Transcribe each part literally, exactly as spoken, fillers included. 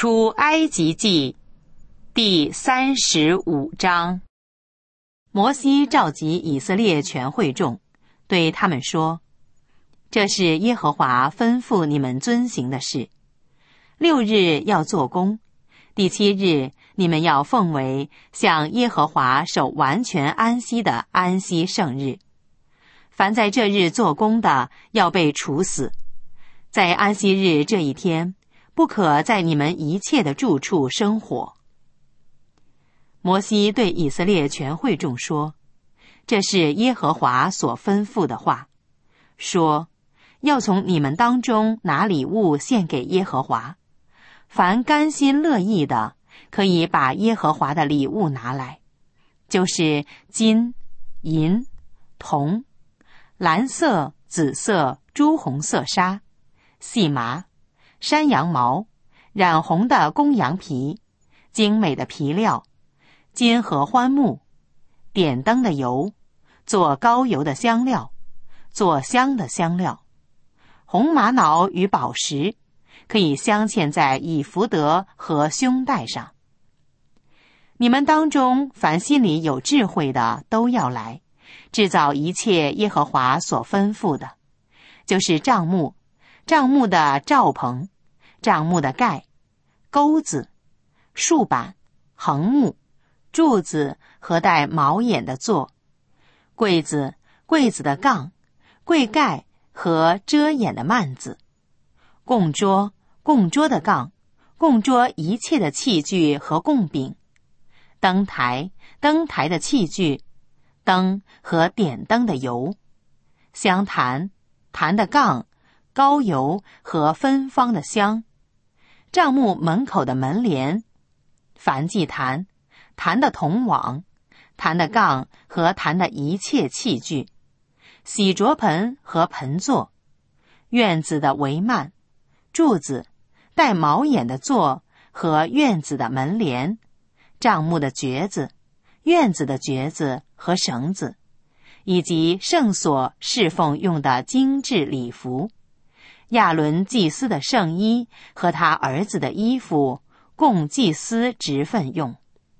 出埃及记第三十五章。摩西召集以色列全会众，对他们说：这是耶和华吩咐你们遵行的事。六日要做工，第七日你们要奉为向耶和华守完全安息的安息圣日。凡在这日做工的，要被处死。在安息日这一天，不可在你们一切的住处生火。摩西对以色列全会众说：这是耶和华所吩咐的话，说要从你们当中拿礼物献给耶和华，凡甘心乐意的，可以把耶和华的礼物拿来，就是金、银、铜、蓝色、紫色、朱红色纱、细麻、山羊毛、染红的公羊皮、精美的皮料、金合欢木、点灯的油、做膏油的香料、做香的香料、红玛瑙与宝石，可以镶嵌在以弗得和胸带上。你们当中凡心里有智慧的都要来，制造一切耶和华所吩咐的，就是帐幕、帐幕的罩棚、帐幕的盖、钩子、竖板、横木、柱子和带毛眼的座、柜子、柜子的杠、柜盖和遮掩的幔子、供桌、供桌的杠、供桌一切的器具和供柄、灯台、灯台的器具、灯和点灯的油、香坛、坛的杠、膏油和芬芳的香、帐幕门口的门帘、燔祭坛、坛的铜网、坛的杠和坛的一切器具、洗濯盆和盆座、院子的帷幔、柱子、带毛眼的座和院子的门帘、帐幕的橛子、院子的橛子和绳子，以及圣所侍奉用的精致礼服、亚伦祭司的圣衣和他儿子的衣服，供祭司职分用。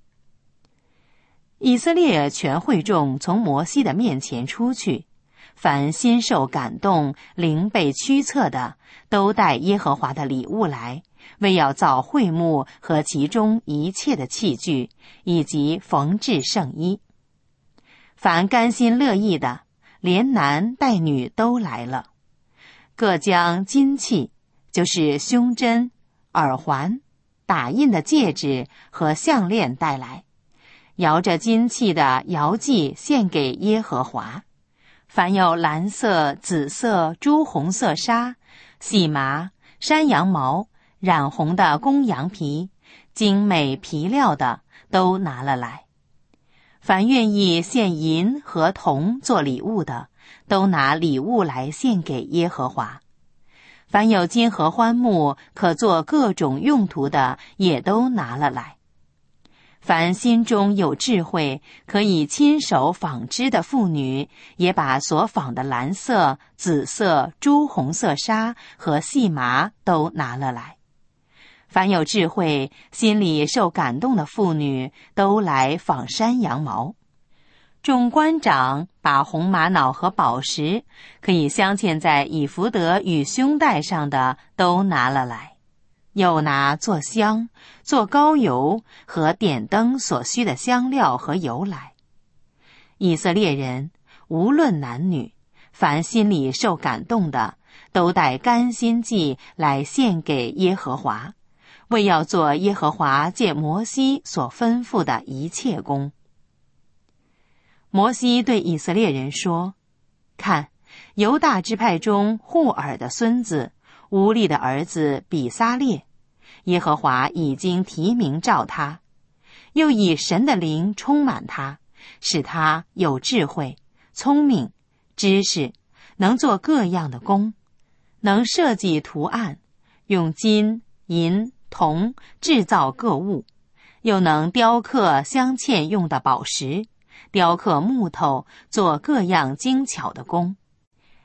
以色列全会众从摩西的面前出去，凡心受感动、灵被驱策的，都带耶和华的礼物来，为要造会幕和其中一切的器具，以及缝制圣衣。凡甘心乐意的，连男带女都来了，各将金器，就是胸针、耳环、打印的戒指和项链带来，摇着金器的摇祭献给耶和华。凡有蓝色、紫色、朱红色纱、细麻、山羊毛、染红的公羊皮、精美皮料的，都拿了来。凡愿意献银和铜做礼物的，都拿礼物来献给耶和华。凡有金合欢木可做各种用途的，也都拿了来。凡心中有智慧，可以亲手纺织的妇女，也把所纺的蓝色、紫色、朱红色纱和细麻都拿了来。凡有智慧、心里受感动的妇女，都来纺山羊毛。众官长把红玛瑙和宝石，可以镶嵌在以弗得与胸带上的，都拿了来。又拿做香、做膏油和点灯所需的香料和油来。以色列人无论男女，凡心里受感动的，都带甘心祭来献给耶和华，为要做耶和华借摩西所吩咐的一切工。摩西对以色列人说：看，犹大支派中户尔的孙子乌利的儿子比撒列，耶和华已经提名召他，又以神的灵充满他，使他有智慧、聪明、知识，能做各样的工，能设计图案，用金、银、铜制造各物，又能雕刻镶嵌用的宝石，雕刻木头，做各样精巧的工。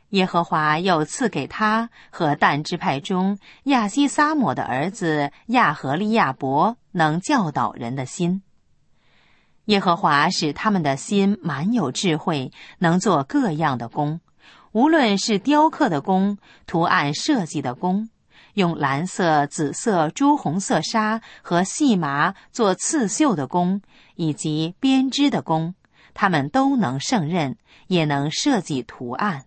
耶和华又赐给他和但支派中亚西撒抹的儿子亚和利亚伯能教导人的心。耶和华使他们的心满有智慧，能做各样的工，无论是雕刻的工、图案设计的工，用蓝色、紫色、朱红色纱和细麻做刺绣的工，以及编织的工，他们都能胜任，也能设计图案。